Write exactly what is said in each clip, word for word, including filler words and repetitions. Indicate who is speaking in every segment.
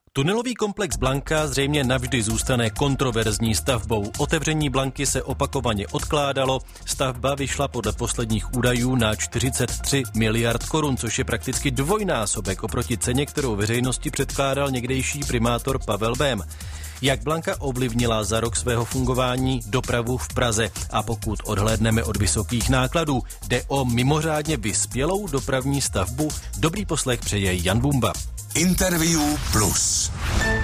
Speaker 1: Tunelový komplex Blanka zřejmě navždy zůstane kontroverzní stavbou. Otevření Blanky se opakovaně odkládalo. Stavba vyšla podle posledních údajů na čtyřicet tři miliard korun, což je prakticky dvojnásobek oproti ceně, kterou veřejnosti předkládal někdejší primátor Pavel Bém. Jak Blanka ovlivnila za rok svého fungování dopravu v Praze? A pokud odhlédneme od vysokých nákladů, jde o mimořádně vyspělou dopravní stavbu? Dobrý poslech přeje Jan Bumba.
Speaker 2: Interview Plus.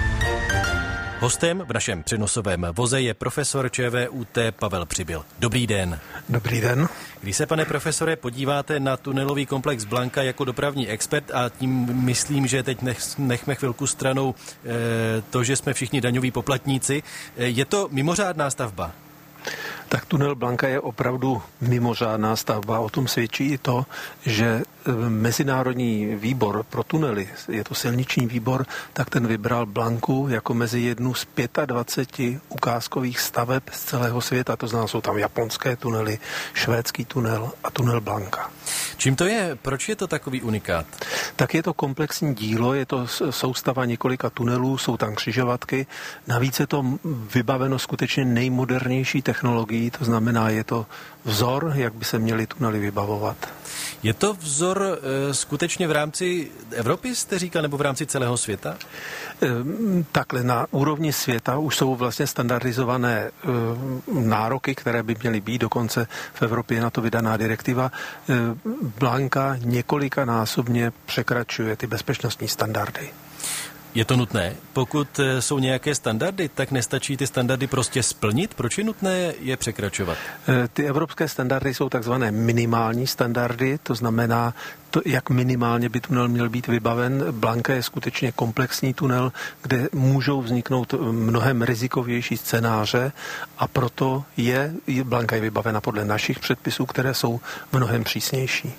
Speaker 1: Hostem v našem přenosovém voze je profesor ČVUT Pavel Přibyl. Dobrý den.
Speaker 3: Dobrý den.
Speaker 1: Když se, pane profesore, podíváte na tunelový komplex Blanka jako dopravní expert, a tím myslím, že teď nech, nechme chvilku stranou e, to, že jsme všichni daňoví poplatníci, e, je to mimořádná stavba?
Speaker 3: Tak tunel Blanka je opravdu mimořádná stavba. O tom svědčí i to, že Mezinárodní výbor pro tunely, je to silniční výbor, tak ten vybral Blanku jako mezi jednu z dvaceti pěti ukázkových staveb z celého světa. To znamená, jsou tam japonské tunely, švédský tunel a tunel Blanka.
Speaker 1: Čím to je? Proč je to takový unikát?
Speaker 3: Tak je to komplexní dílo, je to soustava několika tunelů, jsou tam křižovatky. Navíc je to vybaveno skutečně nejmodernější technologií, to znamená, je to vzor, jak by se měly tunely vybavovat.
Speaker 1: Je to vzor e, skutečně v rámci Evropy, jste říkal, nebo v rámci celého světa?
Speaker 3: E, takhle, na úrovni světa už jsou vlastně standardizované e, nároky, které by měly být, dokonce v Evropě je na to vydaná direktiva. E, Blanka několikanásobně překračuje ty bezpečnostní standardy.
Speaker 1: Je to nutné? Pokud jsou nějaké standardy, tak nestačí ty standardy prostě splnit? Proč je nutné je překračovat?
Speaker 3: Ty evropské standardy jsou takzvané minimální standardy, to znamená, to, jak minimálně by tunel měl být vybaven. Blanka je skutečně komplexní tunel, kde můžou vzniknout mnohem rizikovější scénáře a proto je Blanka je vybavena podle našich předpisů, které jsou mnohem přísnější.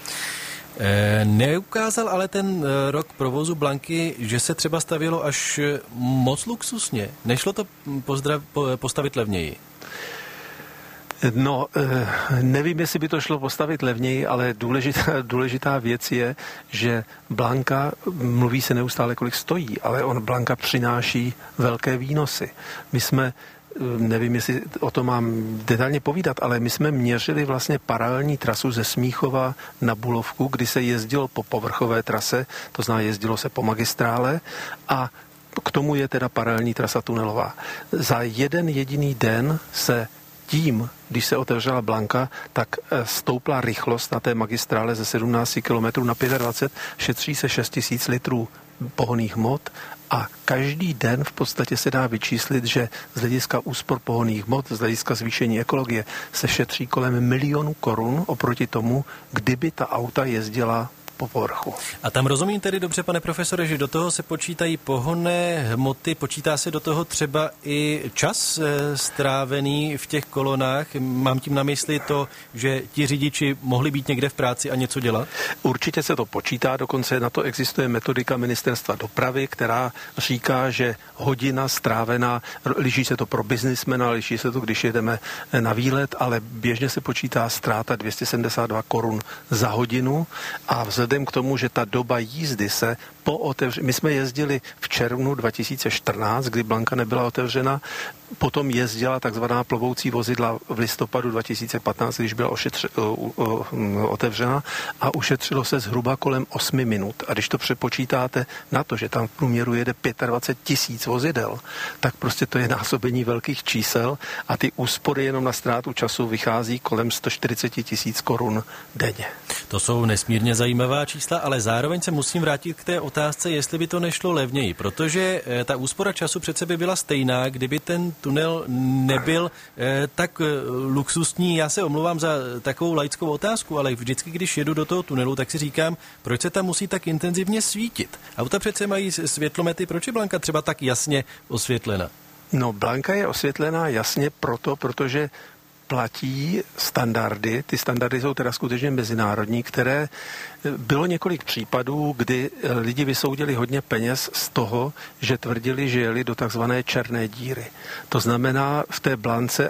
Speaker 1: E, neukázal ale ten rok provozu Blanky, že se třeba stavělo až moc luxusně. Nešlo to pozdrav, postavit levněji?
Speaker 3: No, nevím, jestli by to šlo postavit levněji, ale důležitá, důležitá věc je, že Blanka, mluví se neustále, kolik stojí, ale on Blanka přináší velké výnosy. My jsme nevím, jestli o tom mám detailně povídat, ale my jsme měřili vlastně paralelní trasu ze Smíchova na Bulovku, kdy se jezdilo po povrchové trase, to znamená jezdilo se po magistrále a k tomu je teda paralelní trasa tunelová. Za jeden jediný den se tím, když se otevřela Blanka, tak stoupla rychlost na té magistrále ze sedmnáct kilometrů na dvacet pět, šetří se šest tisíc litrů pohonných hmot a každý den v podstatě se dá vyčíslit, že z hlediska úspor pohonných hmot, z hlediska zvýšení ekologie se šetří kolem milionu korun oproti tomu, kdyby ta auta jezdila po povrchu.
Speaker 1: A tam rozumím tedy dobře, pane profesore, že do toho se počítají pohonné hmoty, počítá se do toho třeba i čas e, strávený v těch kolonách. Mám tím na mysli to, že ti řidiči mohli být někde v práci a něco dělat?
Speaker 3: Určitě se to počítá, dokonce na to existuje metodika Ministerstva dopravy, která říká, že hodina strávená, liší se to pro biznismena, liší se to, když jedeme na výlet, ale běžně se počítá ztráta dvě stě sedmdesát dva korun za hodinu a vzhledem k tomu, že ta doba jízdy se po otevření, my jsme jezdili v červnu dva tisíce čtrnáct, kdy Blanka nebyla otevřena, potom jezdila takzvaná plovoucí vozidla v listopadu dva tisíce patnáct, když byla ošetři, otevřena a ušetřilo se zhruba kolem osmi minut. A když to přepočítáte na to, že tam v průměru jede dvacet pět tisíc vozidel, tak prostě to je násobení velkých čísel a ty úspory jenom na ztrátu času vychází kolem sto čtyřicet tisíc korun denně.
Speaker 1: To jsou nesmírně zajímavá čísla, ale zároveň se musím vrátit k té otázce, jestli by to nešlo levněji, protože ta úspora času přece by byla stejná, kdyby ten tunel nebyl eh, tak luxusní. Já se omlouvám za takovou laickou otázku, ale vždycky, když jedu do toho tunelu, tak si říkám, proč se tam musí tak intenzivně svítit. Auta přece mají světlomety, proč je Blanka třeba tak jasně osvětlena?
Speaker 3: No, Blanka je osvětlená jasně proto, protože platí standardy, ty standardy jsou teda skutečně mezinárodní, které bylo několik případů, kdy lidi vysoudili hodně peněz z toho, že tvrdili, že jeli do takzvané černé díry. To znamená v té Blance a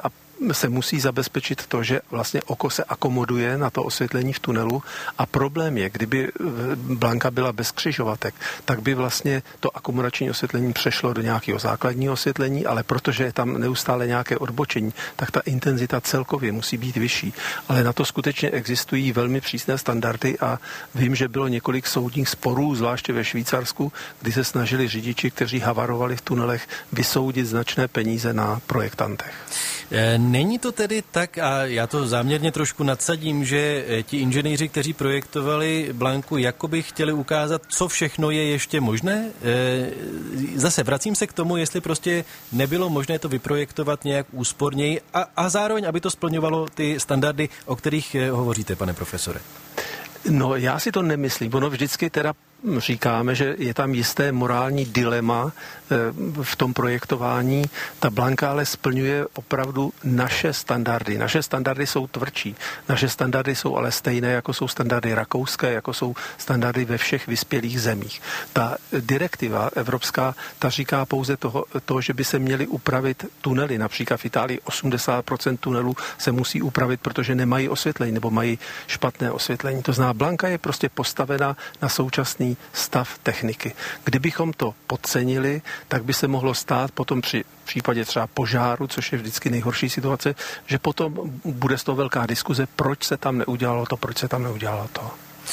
Speaker 3: se musí zabezpečit to, že vlastně oko se akomoduje na to osvětlení v tunelu a problém je, kdyby Blanka byla bez křižovatek, tak by vlastně to akomodační osvětlení přešlo do nějakého základního osvětlení, ale protože je tam neustále nějaké odbočení, tak ta intenzita celkově musí být vyšší. Ale na to skutečně existují velmi přísné standardy a vím, že bylo několik soudních sporů, zvláště ve Švýcarsku, kdy se snažili řidiči, kteří havarovali v tunelech, vysoudit značné peníze na projektantech.
Speaker 1: Není to tedy tak, a já to záměrně trošku nadsadím, že ti inženýři, kteří projektovali Blanku, jakoby chtěli ukázat, co všechno je ještě možné? Zase vracím se k tomu, jestli prostě nebylo možné to vyprojektovat nějak úsporněji a, a zároveň, aby to splňovalo ty standardy, o kterých hovoříte, pane profesore.
Speaker 3: No, já si to nemyslím. Ono vždycky teda říkáme, že je tam jisté morální dilema v tom projektování. Ta Blanka ale splňuje opravdu naše standardy. Naše standardy jsou tvrdší. Naše standardy jsou ale stejné, jako jsou standardy rakouské, jako jsou standardy ve všech vyspělých zemích. Ta direktiva evropská, ta říká pouze toho, to, že by se měly upravit tunely. Například v Itálii osmdesát procent tunelů se musí upravit, protože nemají osvětlení nebo mají špatné osvětlení. To znamená, Blanka je prostě postavena na současný stav techniky. Kdybychom to podcenili, tak by se mohlo stát potom při případě třeba požáru, což je vždycky nejhorší situace, že potom bude z toho velká diskuze, proč se tam neudělalo to, proč se tam neudělalo to.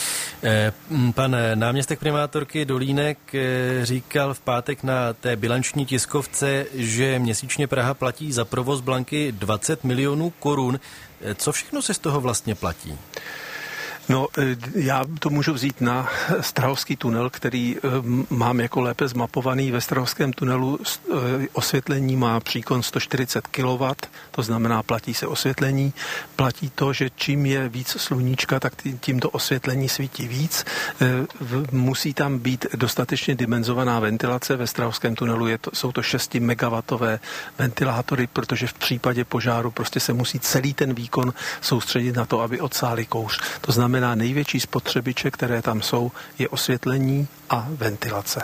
Speaker 1: Pan náměstek primátorky Dolínek říkal v pátek na té bilanční tiskovce, že měsíčně Praha platí za provoz Blanky dvacet milionů korun. Co všechno se z toho vlastně platí?
Speaker 3: No, já to můžu vzít na Strahovský tunel, který mám jako lépe zmapovaný. Ve Strahovském tunelu osvětlení má příkon sto čtyřicet kilowattů, to znamená platí se osvětlení. Platí to, že čím je víc sluníčka, tak tím to osvětlení svítí víc. Musí tam být dostatečně dimenzovaná ventilace. Ve Strahovském tunelu je to, jsou to šesti megawattové ventilátory, protože v případě požáru prostě se musí celý ten výkon soustředit na to, aby odsáli kouř. To znamená, na největší spotřebiče, které tam jsou, je osvětlení a ventilace.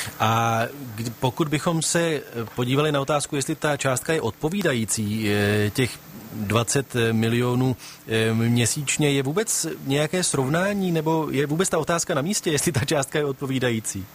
Speaker 3: A
Speaker 1: pokud bychom se podívali na otázku, jestli ta částka je odpovídající, těch dvacet milionů měsíčně, je vůbec nějaké srovnání, nebo je vůbec ta otázka na místě, jestli ta částka je odpovídající?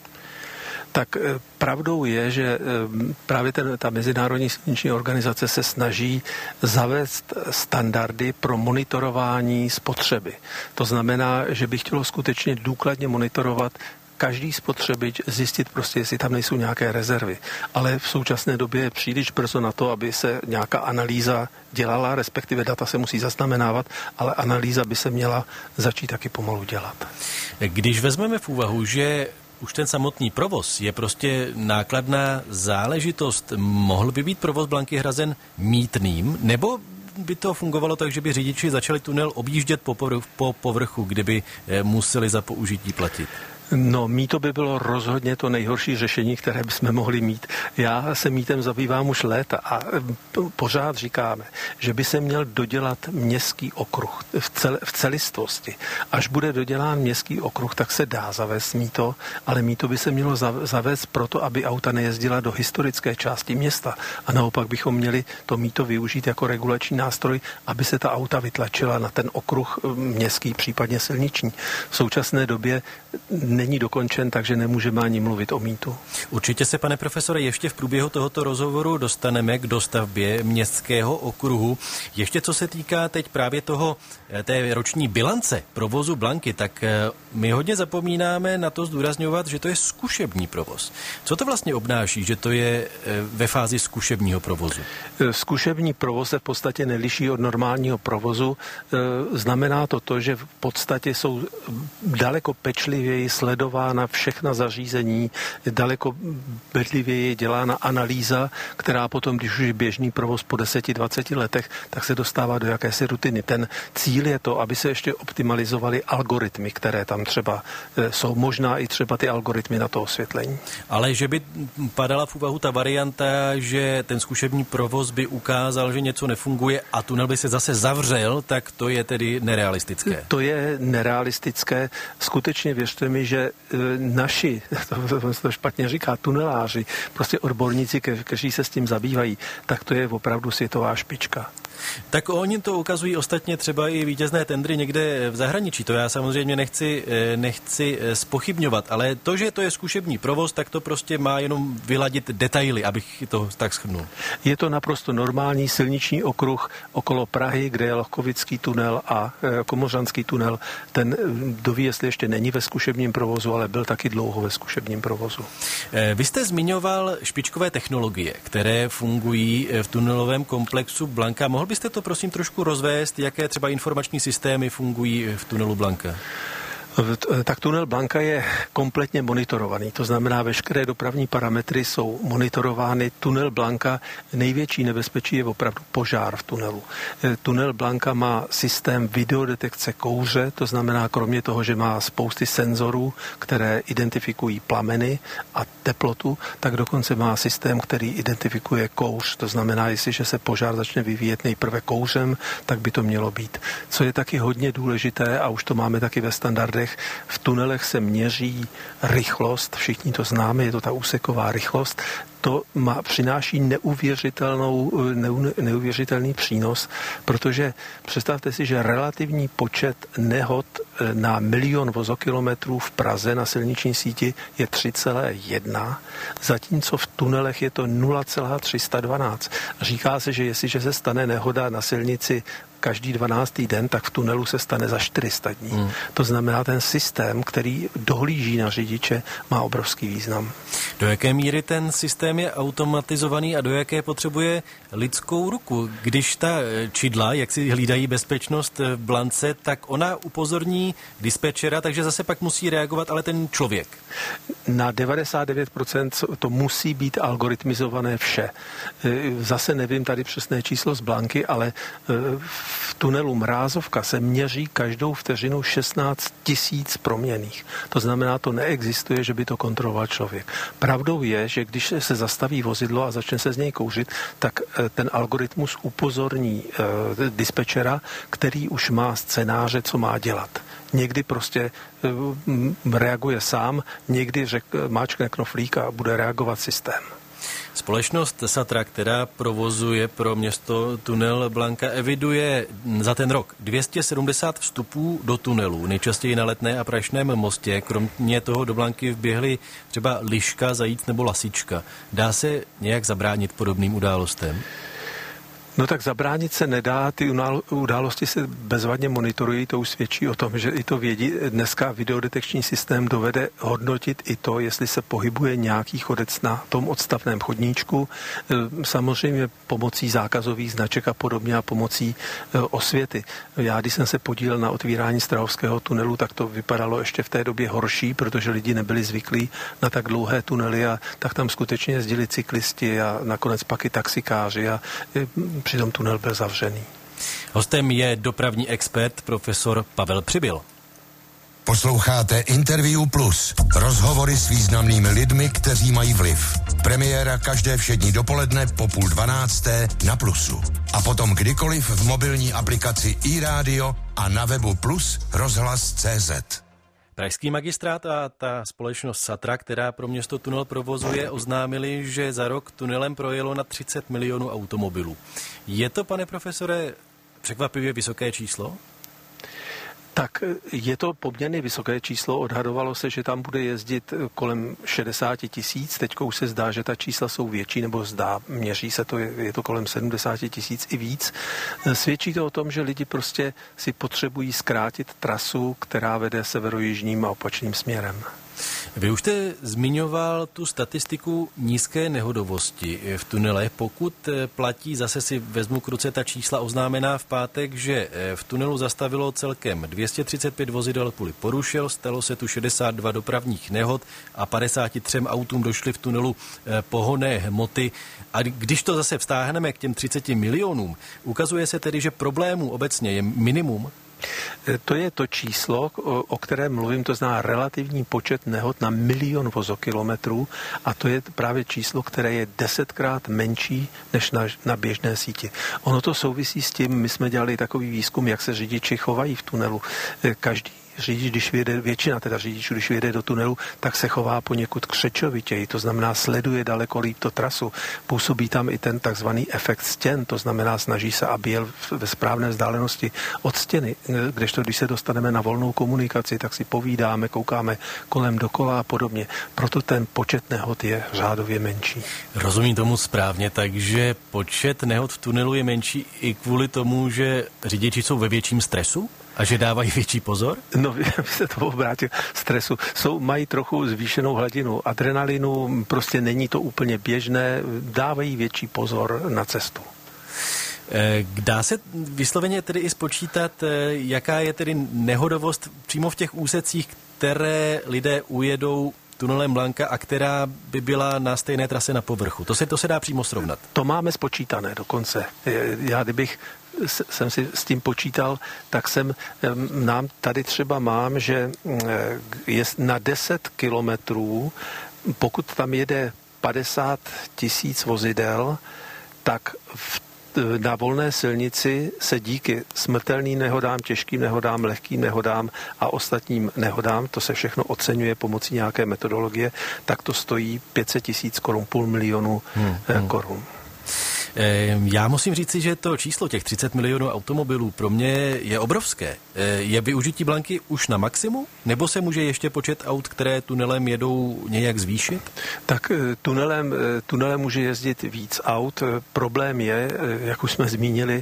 Speaker 3: Tak pravdou je, že právě ten, ta Mezinárodní silniční organizace se snaží zavést standardy pro monitorování spotřeby. To znamená, že by chtělo skutečně důkladně monitorovat každý spotřebič, zjistit prostě, jestli tam nejsou nějaké rezervy. Ale v současné době je příliš brzo na to, aby se nějaká analýza dělala, respektive data se musí zaznamenávat, ale analýza by se měla začít taky pomalu dělat.
Speaker 1: Když vezmeme v úvahu, že už ten samotný provoz je prostě nákladná záležitost, mohl by být provoz Blanky hrazen mýtným, nebo by to fungovalo tak, že by řidiči začali tunel objíždět po povrchu, po povrchu, kdyby museli za použití platit?
Speaker 3: No, mýto by bylo rozhodně to nejhorší řešení, které bychom mohli mít. Já se mýtem zabývám už léta a pořád říkáme, že by se měl dodělat městský okruh v, cel, v celistvosti. Až bude dodělán městský okruh, tak se dá zavést mýto, ale mýto by se mělo zavést proto, aby auta nejezdila do historické části města. A naopak bychom měli to mýto využít jako regulační nástroj, aby se ta auta vytlačila na ten okruh městský, případně silniční. V současné době není dokončen, takže nemůžeme ani mluvit o mýtu.
Speaker 1: Určitě se, pane profesore, ještě v průběhu tohoto rozhovoru dostaneme k dostavbě městského okruhu. Ještě co se týká teď právě toho, té roční bilance provozu Blanky, tak my hodně zapomínáme na to zdůrazňovat, že to je zkušební provoz. Co to vlastně obnáší, že to je ve fázi zkušebního provozu?
Speaker 3: Zkušební provoz se v podstatě neliší od normálního provozu. Znamená to to, že v podstatě jsou daleko pečlivěji sledována všechna zařízení, daleko bedlivěji je dělána analýza, která potom, když už je běžný provoz po deseti dvaceti letech, tak se dostává do jakési rutiny. Ten cíl je to, aby se ještě optimalizovaly algoritmy, které tam třeba jsou, možná i třeba ty algoritmy na to osvětlení.
Speaker 1: Ale že by padala v úvahu ta varianta, že ten zkušební provoz by ukázal, že něco nefunguje a tunel by se zase zavřel, tak to je tedy nerealistické.
Speaker 3: To je nerealistické. Skutečně věřte mi, že naši, to, to, to špatně říká, tuneláři, prostě odborníci, kteří se s tím zabývají, tak to je opravdu světová špička.
Speaker 1: Tak oni to ukazují ostatně třeba i vítězné tendry někde v zahraničí. To já samozřejmě nechci, nechci zpochybňovat, ale to, že to je zkušební provoz, tak to prostě má jenom vyladit detaily, abych to tak shrnul.
Speaker 3: Je to naprosto normální silniční okruh okolo Prahy, kde je Lochkovický tunel a Komořanský tunel. Ten doví, jestli ještě není ve zkušebním provozu, ale byl taky dlouho ve zkušebním provozu.
Speaker 1: Vy jste zmiňoval špičkové technologie, které fungují v tunelovém komplexu Blanka. Mohl byste to prosím trošku rozvést, jaké třeba informační systémy fungují v tunelu Blanka?
Speaker 3: Tak tunel Blanka je kompletně monitorovaný, to znamená, veškeré dopravní parametry jsou monitorovány. Tunel Blanka, největší nebezpečí je opravdu požár v tunelu. Tunel Blanka má systém videodetekce kouře, to znamená, kromě toho, že má spousty senzorů, které identifikují plameny a teplotu, tak dokonce má systém, který identifikuje kouř, to znamená, jestliže se požár začne vyvíjet nejprve kouřem, tak by to mělo být. Co je taky hodně důležité, a už to máme taky ve standardech, v tunelech se měří rychlost, všichni to známe, je to ta úseková rychlost. To má, přináší neuvěřitelnou, neu, neuvěřitelný přínos, protože představte si, že relativní počet nehod na milion vozokilometrů v Praze na silniční síti je tři celá jedna, zatímco v tunelech je to nula celá tři sta dvanáct. Říká se, že jestliže se stane nehoda na silnici každý dvanáctý den, tak v tunelu se stane za čtyři sta dní. Hmm. To znamená, ten systém, který dohlíží na řidiče, má obrovský význam.
Speaker 1: Do jaké míry ten systém je automatizovaný a do jaké potřebuje lidskou ruku? Když ta čidla, jak si hlídají bezpečnost v Blance, tak ona upozorní dispečera, takže zase pak musí reagovat ale ten člověk.
Speaker 3: Na devadesát devět procent to musí být algoritmizované vše. Zase nevím tady přesné číslo z Blanky, ale v tunelu Mrázovka se měří každou vteřinu šestnáct tisíc proměnných. To znamená, to neexistuje, že by to kontroloval člověk. Pravdou je, že když se zastaví vozidlo a začne se z něj kouřit, tak ten algoritmus upozorní eh, dispečera, který už má scénáře, co má dělat. Někdy prostě eh, reaguje sám, někdy řek, máčkne knoflík a bude reagovat systém.
Speaker 1: Společnost Satra, která provozuje pro město tunel Blanka, eviduje za ten rok dvě stě sedmdesát vstupů do tunelu, nejčastěji na Letné a Prašném mostě. Kromě toho do Blanky vběhly třeba liška, zajíc nebo lasička. Dá se nějak zabránit podobným událostem?
Speaker 3: No tak zabránit se nedá, ty události se bezvadně monitorují, to už svědčí o tom, že i to vědí. Dneska videodetekční systém dovede hodnotit i to, jestli se pohybuje nějaký chodec na tom odstavném chodníčku, samozřejmě pomocí zákazových značek a podobně a pomocí osvěty. Já, když jsem se podílel na otvírání Strahovského tunelu, tak to vypadalo ještě v té době horší, protože lidi nebyli zvyklí na tak dlouhé tunely a tak tam skutečně jezdili cyklisti a nakonec pak i taxikáři a přitom tunel byl zavřený.
Speaker 1: Hostem je dopravní expert profesor Pavel Přibyl.
Speaker 2: Posloucháte Interview Plus. Rozhovory s významnými lidmi, kteří mají vliv. Premiéra každé všední dopoledne po půl dvanácté na Plusu. A potom kdykoliv v mobilní aplikaci iRádio a na webu Plus rozhlas tečka cé zet.
Speaker 1: Pražský magistrát a ta společnost Satra, která pro město tunel provozuje, oznámili, že za rok tunelem projelo na třicet milionů automobilů. Je to, pane profesore, překvapivě vysoké číslo?
Speaker 3: Tak je to poměrně vysoké číslo, odhadovalo se, že tam bude jezdit kolem šedesát tisíc, teďko už se zdá, že ta čísla jsou větší, nebo zdá, měří se to, je to kolem sedmdesát tisíc i víc. Svědčí to o tom, že lidi prostě si potřebují zkrátit trasu, která vede severojižním a opačným směrem.
Speaker 1: Vy už jste zmiňoval tu statistiku nízké nehodovosti v tunelech. Pokud platí, zase si vezmu k ruce ta čísla oznámená v pátek, že v tunelu zastavilo celkem dvě stě třicet pět vozidel kvůli porušil, stalo se tu šedesát dva dopravních nehod a padesáti třem autům došly v tunelu pohonné hmoty. A když to zase vztáhneme k těm třiceti milionům, ukazuje se tedy, že problémů obecně je minimum?
Speaker 3: To je to číslo, o kterém mluvím, to znamená relativní počet nehod na milion vozokilometrů a to je právě číslo, které je desetkrát menší než na, na běžné síti. Ono to souvisí s tím, my jsme dělali takový výzkum, jak se řidiči chovají v tunelu. Každý řidič, když vyjede, většina teda řidičů, když vyjede do tunelu, tak se chová poněkud křečovitěji, to znamená sleduje daleko líp to trasu. Působí tam i ten takzvaný efekt stěn, to znamená snaží se, aby jel ve správné vzdálenosti od stěny, kdežto když se dostaneme na volnou komunikaci, tak si povídáme, koukáme kolem dokola a podobně. Proto ten počet nehod je řádově menší.
Speaker 1: Rozumím tomu správně, takže počet nehod v tunelu je menší i kvůli tomu, že řidiči jsou ve větším stresu? A že dávají větší pozor?
Speaker 3: No, vy se to obrátil stresu. Jsou, mají trochu zvýšenou hladinu adrenalinu, prostě není to úplně běžné, dávají větší pozor na cestu.
Speaker 1: Dá se vysloveně tedy i spočítat, jaká je tedy nehodovost přímo v těch úsecích, které lidé ujedou tunelem Blanka a která by byla na stejné trase na povrchu? To se, to se dá přímo srovnat.
Speaker 3: To máme spočítané dokonce. Já kdybych jsem si s tím počítal, tak jsem nám tady třeba mám, že je na deset kilometrů, pokud tam jede padesát tisíc vozidel, tak v na volné silnici se díky smrtelným nehodám, těžkým nehodám, lehkým nehodám a ostatním nehodám, to se všechno oceňuje pomocí nějaké metodologie, tak to stojí pět set tisíc korun, půl milionu hmm, hmm. korun.
Speaker 1: Já musím říci, že to číslo těch třicet milionů automobilů pro mě je obrovské. Je využití Blanky už na maximum? Nebo se může ještě počet aut, které tunelem jedou, nějak zvýšit?
Speaker 3: Tak tunelem, tunelem může jezdit víc aut. Problém je, jak už jsme zmínili,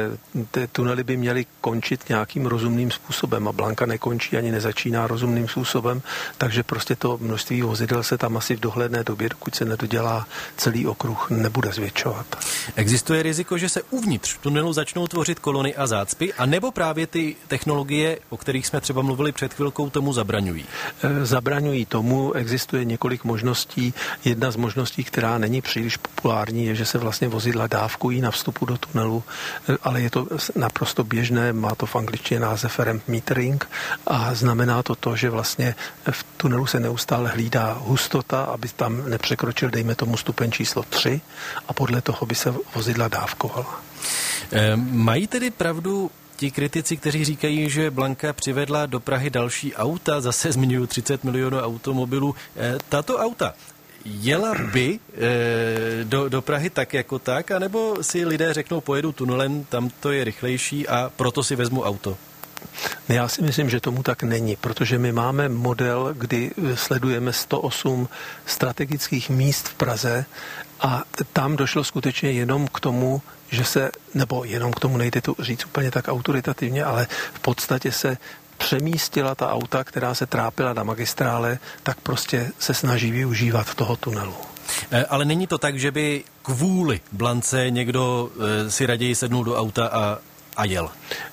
Speaker 3: ty tunely by měly končit nějakým rozumným způsobem a Blanka nekončí ani nezačíná rozumným způsobem, takže prostě to množství vozidel se tam asi v dohledné době, dokud se nedodělá celý okruh, nebude zvětšovat.
Speaker 1: Existuje riziko, že se uvnitř tunelu začnou tvořit kolony a zácpy, a nebo právě ty technologie, o kterých jsme třeba mluvili před chvilkou, tomu zabraňují?
Speaker 3: Zabraňují tomu, existuje několik možností. Jedna z možností, která není příliš populární, je, že se vlastně vozidla dávkují na vstupu do tunelu, ale je to naprosto běžné, má to v angličtině název ramp metering a znamená to to, že vlastně v tunelu se neustále hlídá hustota, aby tam nepřekročil, dejme tomu, stupeň číslo tři a podle toho by se vozidla dávkovala.
Speaker 1: E, mají tedy pravdu ti kritici, kteří říkají, že Blanka přivedla do Prahy další auta, zase zmiňují třicet milionů automobilů. E, tato auta jela by e, do, do Prahy tak jako tak, anebo si lidé řeknou, pojedu tunelem, tam to je rychlejší a proto si vezmu auto?
Speaker 3: Já si myslím, že tomu tak není, protože my máme model, kdy sledujeme sto osm strategických míst v Praze a tam došlo skutečně jenom k tomu, že se, nebo jenom k tomu, nejde to říct úplně tak autoritativně, ale v podstatě se přemístila ta auta, která se trápila na magistrále, tak prostě se snaží využívat toho tunelu.
Speaker 1: Ale není to tak, že by kvůli Blance někdo si raději sednul do auta a a jel?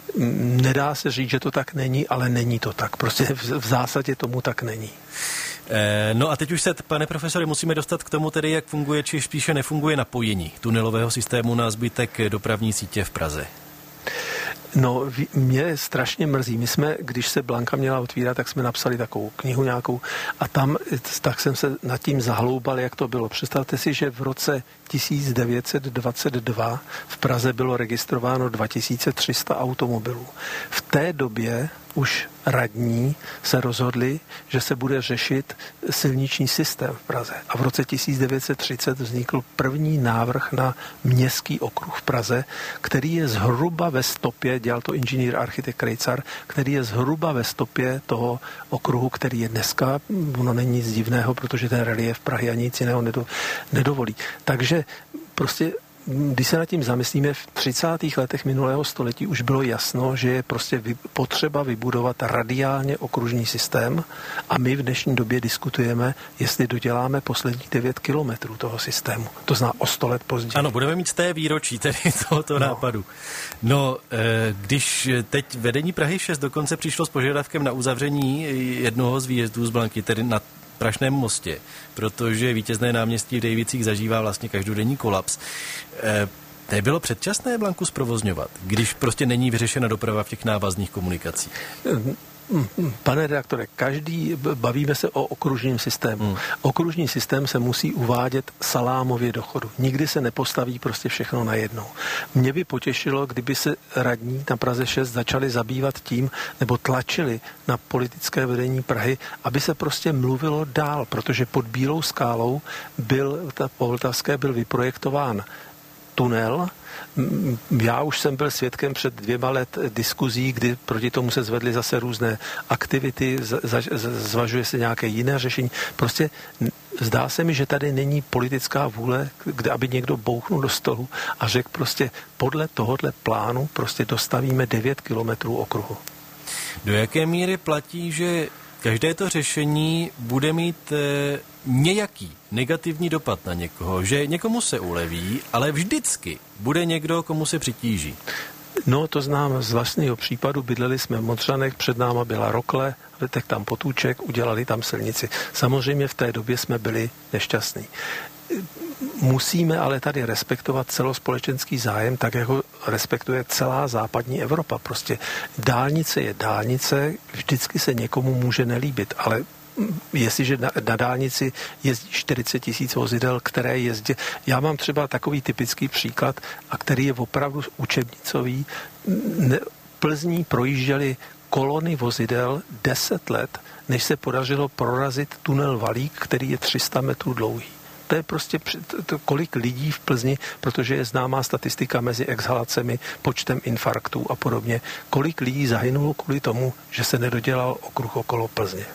Speaker 3: Nedá se říct, že to tak není, ale není to tak. Prostě v, v zásadě tomu tak není.
Speaker 1: Eh, no a teď už se, pane profesore, musíme dostat k tomu tedy, jak funguje, či spíše nefunguje napojení tunelového systému na zbytek dopravní sítě v Praze.
Speaker 3: No, mě strašně mrzí. My jsme, když se Blanka měla otvírat, tak jsme napsali takovou knihu nějakou a tam, tak jsem se nad tím zahloubal, jak to bylo. Představte si, že v roce tisíc devět set dvacet dva v Praze bylo registrováno dva tisíce tři sta automobilů. V té době už radní se rozhodli, že se bude řešit silniční systém v Praze. A v roce tisíc devět set třicet vznikl první návrh na městský okruh v Praze, který je zhruba ve stopě, dělal to inženýr architekt Krejcar, který je zhruba ve stopě toho okruhu, který je dneska. Ono není nic divného, protože ten relief Prahy ani nic jiného nedovolí. Takže prostě když se nad tím zamyslíme, v třicátých letech minulého století už bylo jasno, že je prostě potřeba vybudovat radiálně okružní systém a my v dnešní době diskutujeme, jestli doděláme posledních devět kilometrů toho systému. To zná o sto let později.
Speaker 1: Ano, budeme mít z té výročí tedy tohoto no. nápadu. No, když teď vedení Prahy šest dokonce přišlo s požadavkem na uzavření jednoho z výjezdů z Blanky, tedy na Prašném mostě, protože vítězné náměstí v Dejvicích zažívá vlastně každodenní kolaps. E, nebylo předčasné Blanku zprovozňovat, když prostě není vyřešena doprava v těch návazných komunikacích?
Speaker 3: Pane redaktore, každý, bavíme se o okružním systému. Hmm. Okružní systém se musí uvádět salámově do chodu. Nikdy se nepostaví prostě všechno najednou. Mě by potěšilo, kdyby se radní na Praze šest začali zabývat tím, nebo tlačili na politické vedení Prahy, aby se prostě mluvilo dál, protože pod Bílou skálou byl, ta po Vltavské byl vyprojektován tunel. Já už jsem byl svědkem před dvěma let diskuzí, kdy proti tomu se zvedly zase různé aktivity, zvažuje se nějaké jiné řešení. Prostě zdá se mi, že tady není politická vůle, kde aby někdo bouchnul do stolu a řekl prostě podle tohohle plánu prostě dostavíme devět kilometrů okruhu.
Speaker 1: Do jaké míry platí, že každé to řešení bude mít e, nějaký negativní dopad na někoho, že někomu se uleví, ale vždycky bude někdo, komu se přitíží?
Speaker 3: No, to znám z vlastního případu. Bydleli jsme v Modřanech, před náma byla Rokle, tak tam potůček, udělali tam silnici. Samozřejmě v té době jsme byli nešťastní. Musíme ale tady respektovat celospolečenský zájem, tak jako respektuje celá západní Evropa. Prostě dálnice je dálnice, vždycky se někomu může nelíbit, ale jestliže na, na dálnici jezdí čtyřicet tisíc vozidel, které jezdí. Já mám třeba takový typický příklad, a který je opravdu učebnicový. Ne, Plzní projížděli kolony vozidel deset let, než se podařilo prorazit tunel Valík, který je tři sta metrů dlouhý. To je prostě to, kolik lidí v Plzni, protože je známá statistika mezi exhalacemi, počtem infarktů a podobně. Kolik lidí zahynulo kvůli tomu, že se nedodělal okruh okolo Plzně.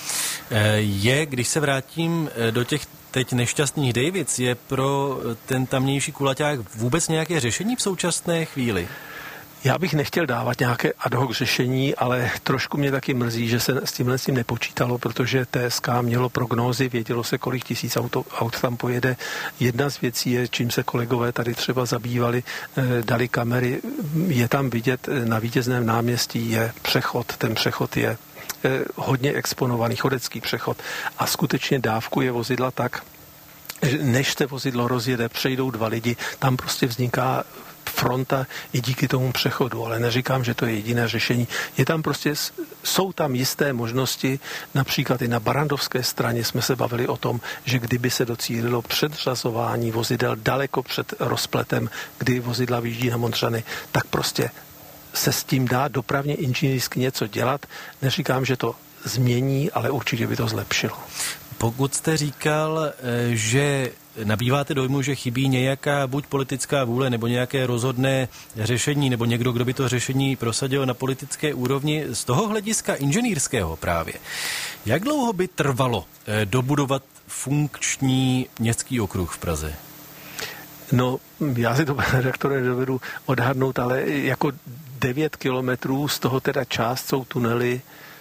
Speaker 1: Je, když se vrátím do těch teď nešťastných Davids, je pro ten tamnější kulaťák vůbec nějaké řešení v současné chvíli?
Speaker 3: Já bych nechtěl dávat nějaké ad hoc řešení, ale trošku mě taky mrzí, že se s tímhle s tím nepočítalo, protože T S K mělo prognózy, vědělo se, kolik tisíc auto, aut tam pojede. Jedna z věcí je, čím se kolegové tady třeba zabývali, dali kamery, je tam vidět, na Vítězném náměstí je přechod, ten přechod je hodně exponovaný, chodecký přechod a skutečně dávkuje vozidla tak, že než se vozidlo rozjede, přejdou dva lidi, tam prostě vzniká fronta i díky tomu přechodu, ale neříkám, že to je jediné řešení. Je tam prostě, jsou tam jisté možnosti, například i na barandovské straně jsme se bavili o tom, že kdyby se docílilo předřazování vozidel daleko před rozpletem, kdy vozidla vyjíždí na Modřany, tak prostě se s tím dá dopravně inženýrsky něco dělat. Neříkám, že to změní, ale určitě by to zlepšilo.
Speaker 1: Pokud jste říkal, že nabýváte dojmu, že chybí nějaká buď politická vůle, nebo nějaké rozhodné řešení, nebo někdo, kdo by to řešení prosadil na politické úrovni, z toho hlediska inženýrského právě, jak dlouho by trvalo dobudovat funkční městský okruh v Praze?
Speaker 3: No, já si to, pane redaktore, nedovedu odhadnout, ale jako devět kilometrů, z toho teda část jsou tunely.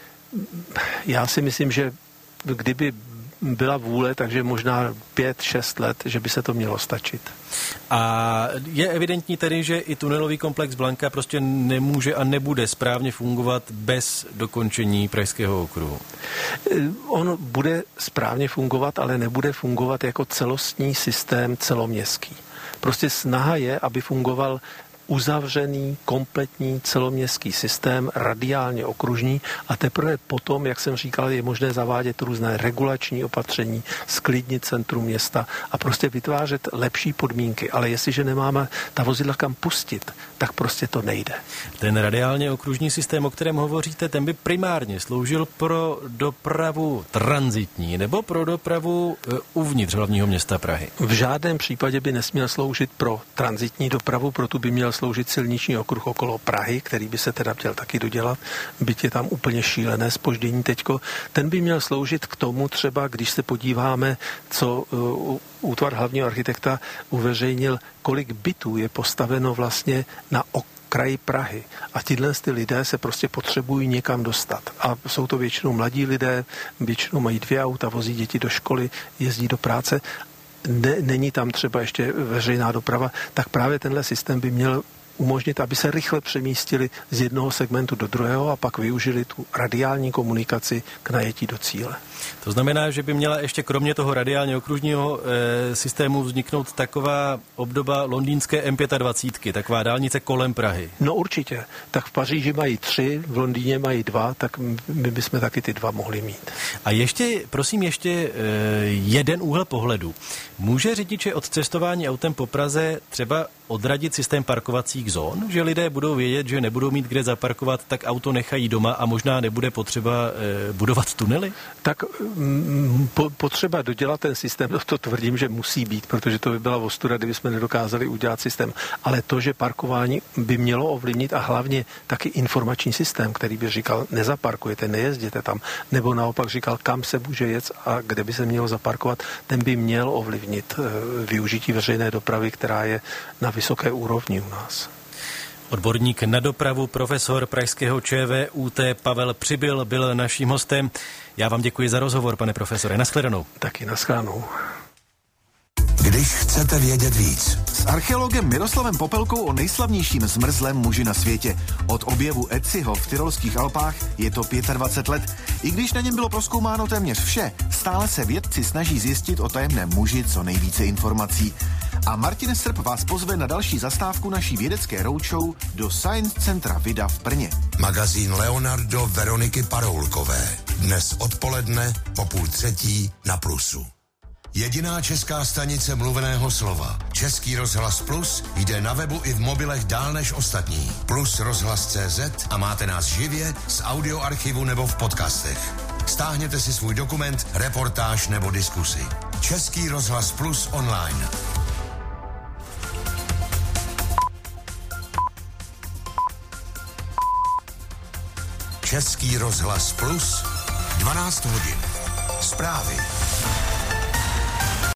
Speaker 3: Já si myslím, že kdyby byla vůle, takže možná pět, šest let, že by se to mělo stačit.
Speaker 1: A je evidentní tedy, že i tunelový komplex Blanka prostě nemůže a nebude správně fungovat bez dokončení pražského okruhu.
Speaker 3: On bude správně fungovat, ale nebude fungovat jako celostní systém celoměstský. Prostě snaha je, aby fungoval uzavřený, kompletní celoměstský systém, radiálně okružní a teprve potom, jak jsem říkal, je možné zavádět různé regulační opatření, sklidnit centrum města a prostě vytvářet lepší podmínky. Ale jestliže nemáme ta vozidla kam pustit, tak prostě to nejde.
Speaker 1: Ten radiálně okružní systém, o kterém hovoříte, ten by primárně sloužil pro dopravu tranzitní nebo pro dopravu uvnitř hlavního města Prahy?
Speaker 3: V žádném případě by nesměl sloužit pro tranzitní dopravu, proto by měl sloužit silniční okruh okolo Prahy, který by se teda měl taky dodělat, byť je tam úplně šílené zpoždění teďko. Ten by měl sloužit k tomu třeba, když se podíváme, co uh, útvar hlavního architekta uveřejnil, kolik bytů je postaveno vlastně na okraji Prahy. A tyhle ty lidé se prostě potřebují někam dostat. A jsou to většinou mladí lidé, většinou mají dvě auta, vozí děti do školy, jezdí do práce. Ne, není tam třeba ještě veřejná doprava, tak právě tenhle systém by měl umožnit, aby se rychle přemístili z jednoho segmentu do druhého a pak využili tu radiální komunikaci k najetí do cíle.
Speaker 1: To znamená, že by měla ještě kromě toho radiálně okružního e, systému vzniknout taková obdoba londýnské M dvacet pět, taková dálnice kolem Prahy.
Speaker 3: No určitě. Tak v Paříži mají tři, v Londýně mají dva, tak my bychom taky ty dva mohli mít.
Speaker 1: A ještě, prosím, ještě e, jeden úhel pohledu. Může řidiče od cestování autem po Praze třeba odradit systém parkovacích zón, že lidé budou vědět, že nebudou mít kde zaparkovat, tak auto nechají doma a možná nebude potřeba e, budovat tunely?
Speaker 3: Tak m, po, potřeba dodělat ten systém, to, to tvrdím, že musí být, protože to by byla ostuda, kdybychom nedokázali udělat systém. Ale to, že parkování by mělo ovlivnit a hlavně taky informační systém, který by říkal, nezaparkujete, nejezděte tam, nebo naopak říkal, kam se může jet a kde by se mělo zaparkovat, ten by měl ovlivnit e, využití veřejné dopravy, která je na vysoké úrovni u nás.
Speaker 1: Odborník na dopravu, profesor pražského ČVUT Pavel Přibyl byl naším hostem. Já vám děkuji za rozhovor, pane profesore. Naschledanou.
Speaker 3: Taky naschledanou.
Speaker 2: Když chcete vědět víc.
Speaker 4: S archeologem Miroslavem Popelkou o nejslavnějším zmrzlém muži na světě. Od objevu Ötziho v tyrolských Alpách je to dvacet pět let. I když na něm bylo prozkoumáno téměř vše, stále se vědci snaží zjistit o tajemném muži co nejvíce informací. A Martin Srb vás pozve na další zastávku naší vědecké roadshow do Science Centra Vida v Brně.
Speaker 2: Magazín Leonardo Veroniky Paroulkové. Dnes odpoledne po půl třetí na Plusu. Jediná česká stanice mluveného slova. Český rozhlas Plus jde na webu i v mobilech dál než ostatní. Plus rozhlas tečka cé zet a máte nás živě z audioarchivu nebo v podcastech. Stáhněte si svůj dokument, reportáž nebo diskusi. Český rozhlas Plus online. Český rozhlas Plus, dvanáct hodin. Zprávy.